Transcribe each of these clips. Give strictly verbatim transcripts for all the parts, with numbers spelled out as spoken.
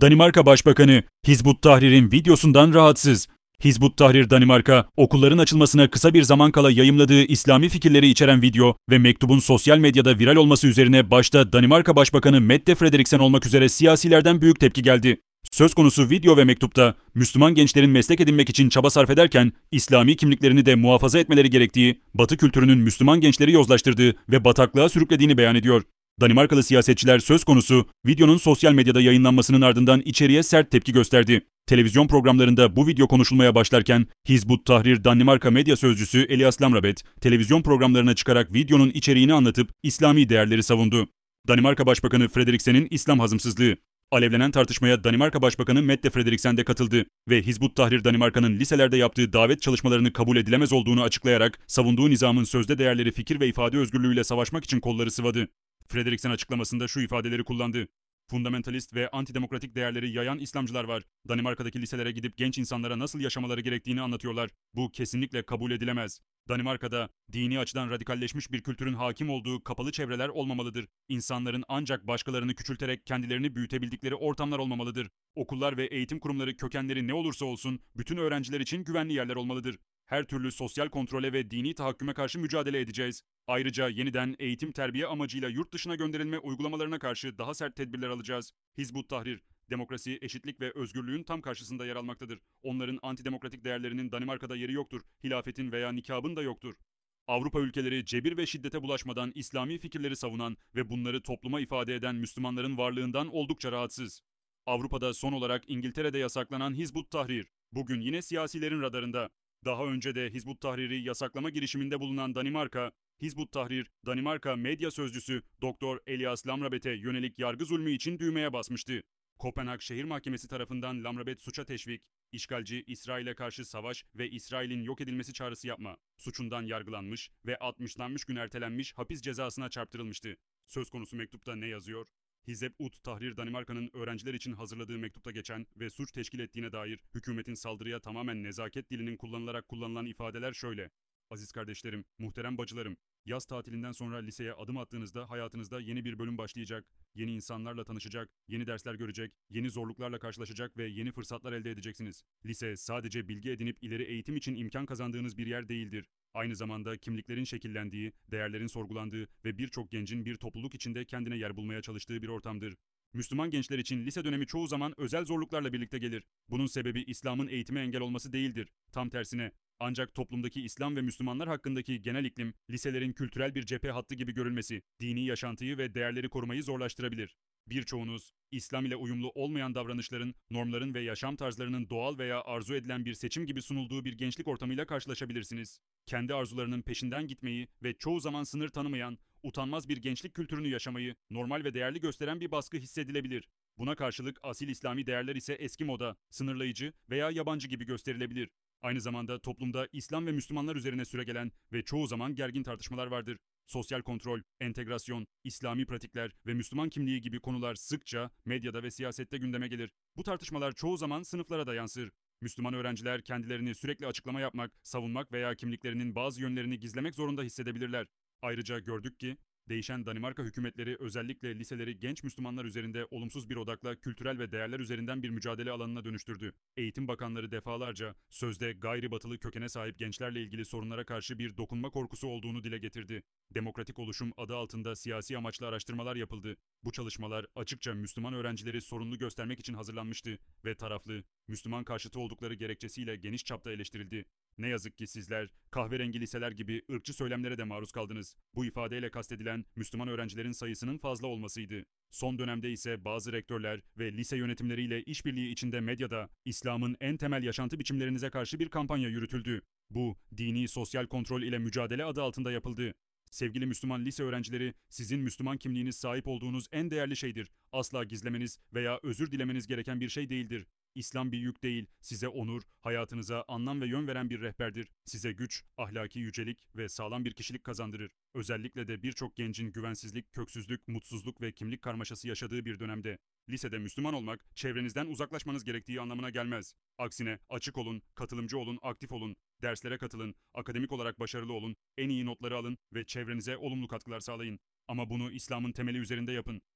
Danimarka Başbakanı Hizbut Tahrir'in videosundan rahatsız. Hizbut Tahrir Danimarka, okulların açılmasına kısa bir zaman kala yayımladığı İslami fikirleri içeren video ve mektubun sosyal medyada viral olması üzerine başta Danimarka Başbakanı Mette Frederiksen olmak üzere siyasilerden büyük tepki geldi. Söz konusu video ve mektupta Müslüman gençlerin meslek edinmek için çaba sarf ederken İslami kimliklerini de muhafaza etmeleri gerektiği, Batı kültürünün Müslüman gençleri yozlaştırdığı ve bataklığa sürüklediğini beyan ediyor. Danimarkalı siyasetçiler söz konusu videonun sosyal medyada yayınlanmasının ardından içeriye sert tepki gösterdi. Televizyon programlarında bu video konuşulmaya başlarken Hizbut Tahrir Danimarka medya sözcüsü Elias Lamrabet televizyon programlarına çıkarak videonun içeriğini anlatıp İslami değerleri savundu. Danimarka Başbakanı Frederiksen'in İslam hazımsızlığı. Alevlenen tartışmaya Danimarka Başbakanı Mette Frederiksen de katıldı ve Hizbut Tahrir Danimarka'nın liselerde yaptığı davet çalışmalarını kabul edilemez olduğunu açıklayarak savunduğu nizamın sözde değerleri fikir ve ifade özgürlüğüyle savaşmak için kolları sıvadı. Frederiksen açıklamasında şu ifadeleri kullandı. Fundamentalist ve antidemokratik değerleri yayan İslamcılar var. Danimarka'daki liselere gidip genç insanlara nasıl yaşamaları gerektiğini anlatıyorlar. Bu kesinlikle kabul edilemez. Danimarka'da dini açıdan radikalleşmiş bir kültürün hakim olduğu kapalı çevreler olmamalıdır. İnsanların ancak başkalarını küçülterek kendilerini büyütebildikleri ortamlar olmamalıdır. Okullar ve eğitim kurumları kökenleri ne olursa olsun bütün öğrenciler için güvenli yerler olmalıdır. Her türlü sosyal kontrole ve dini tahakküme karşı mücadele edeceğiz. Ayrıca yeniden eğitim terbiye amacıyla yurt dışına gönderilme uygulamalarına karşı daha sert tedbirler alacağız. Hizbut Tahrir, demokrasi, eşitlik ve özgürlüğün tam karşısında yer almaktadır. Onların antidemokratik değerlerinin Danimarka'da yeri yoktur. Hilafetin veya nikabın da yoktur. Avrupa ülkeleri cebir ve şiddete bulaşmadan İslami fikirleri savunan ve bunları topluma ifade eden Müslümanların varlığından oldukça rahatsız. Avrupa'da son olarak İngiltere'de yasaklanan Hizbut Tahrir, bugün yine siyasilerin radarında. Daha önce de Hizbut Tahrir'i yasaklama girişiminde bulunan Danimarka, Hizbut Tahrir, Danimarka medya sözcüsü Doktor Elias Lamrabet'e yönelik yargı zulmü için düğmeye basmıştı. Kopenhag Şehir Mahkemesi tarafından Lamrabet suça teşvik, işgalci İsrail'e karşı savaş ve İsrail'in yok edilmesi çağrısı yapma suçundan yargılanmış ve altmışlanmış gün ertelenmiş hapis cezasına çarptırılmıştı. Söz konusu mektupta ne yazıyor? Hizb ut Tahrir Danimarka'nın öğrenciler için hazırladığı mektupta geçen ve suç teşkil ettiğine dair hükümetin saldırıya tamamen nezaket dilinin kullanılarak kullanılan ifadeler şöyle. Aziz kardeşlerim, muhterem bacılarım, yaz tatilinden sonra liseye adım attığınızda hayatınızda yeni bir bölüm başlayacak, yeni insanlarla tanışacak, yeni dersler görecek, yeni zorluklarla karşılaşacak ve yeni fırsatlar elde edeceksiniz. Lise sadece bilgi edinip ileri eğitim için imkan kazandığınız bir yer değildir. Aynı zamanda kimliklerin şekillendiği, değerlerin sorgulandığı ve birçok gencin bir topluluk içinde kendine yer bulmaya çalıştığı bir ortamdır. Müslüman gençler için lise dönemi çoğu zaman özel zorluklarla birlikte gelir. Bunun sebebi İslam'ın eğitime engel olması değildir. Tam tersine. Ancak toplumdaki İslam ve Müslümanlar hakkındaki genel iklim, liselerin kültürel bir cephe hattı gibi görülmesi, dini yaşantıyı ve değerleri korumayı zorlaştırabilir. Birçoğunuz, İslam ile uyumlu olmayan davranışların, normların ve yaşam tarzlarının doğal veya arzu edilen bir seçim gibi sunulduğu bir gençlik ortamıyla karşılaşabilirsiniz. Kendi arzularının peşinden gitmeyi ve çoğu zaman sınır tanımayan, utanmaz bir gençlik kültürünü yaşamayı normal ve değerli gösteren bir baskı hissedilebilir. Buna karşılık asil İslami değerler ise eski moda, sınırlayıcı veya yabancı gibi gösterilebilir. Aynı zamanda toplumda İslam ve Müslümanlar üzerine süregelen ve çoğu zaman gergin tartışmalar vardır. Sosyal kontrol, entegrasyon, İslami pratikler ve Müslüman kimliği gibi konular sıkça medyada ve siyasette gündeme gelir. Bu tartışmalar çoğu zaman sınıflara da yansır. Müslüman öğrenciler kendilerini sürekli açıklama yapmak, savunmak veya kimliklerinin bazı yönlerini gizlemek zorunda hissedebilirler. Ayrıca gördük ki, değişen Danimarka hükümetleri özellikle liseleri genç Müslümanlar üzerinde olumsuz bir odakla kültürel ve değerler üzerinden bir mücadele alanına dönüştürdü. Eğitim bakanları defalarca sözde gayri batılı kökene sahip gençlerle ilgili sorunlara karşı bir dokunma korkusu olduğunu dile getirdi. Demokratik oluşum adı altında siyasi amaçlı araştırmalar yapıldı. Bu çalışmalar açıkça Müslüman öğrencileri sorunlu göstermek için hazırlanmıştı ve taraflı, Müslüman karşıtı oldukları gerekçesiyle geniş çapta eleştirildi. Ne yazık ki sizler kahverengi liseler gibi ırkçı söylemlere de maruz kaldınız. Bu ifadeyle kastedilen Müslüman öğrencilerin sayısının fazla olmasıydı. Son dönemde ise bazı rektörler ve lise yönetimleriyle işbirliği içinde medyada İslam'ın en temel yaşantı biçimlerinize karşı bir kampanya yürütüldü. Bu, dini sosyal kontrol ile mücadele adı altında yapıldı. Sevgili Müslüman lise öğrencileri, sizin Müslüman kimliğiniz sahip olduğunuz en değerli şeydir. Asla gizlemeniz veya özür dilemeniz gereken bir şey değildir. İslam bir yük değil, size onur, hayatınıza anlam ve yön veren bir rehberdir. Size güç, ahlaki yücelik ve sağlam bir kişilik kazandırır. Özellikle de birçok gencin güvensizlik, köksüzlük, mutsuzluk ve kimlik karmaşası yaşadığı bir dönemde. Lisede Müslüman olmak, çevrenizden uzaklaşmanız gerektiği anlamına gelmez. Aksine açık olun, katılımcı olun, aktif olun, derslere katılın, akademik olarak başarılı olun, en iyi notları alın ve çevrenize olumlu katkılar sağlayın. Ama bunu İslam'ın temeli üzerinde yapın.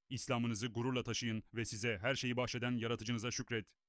İslam'ınızı gururla taşıyın ve size her şeyi bahşeden yaratıcınıza şükret.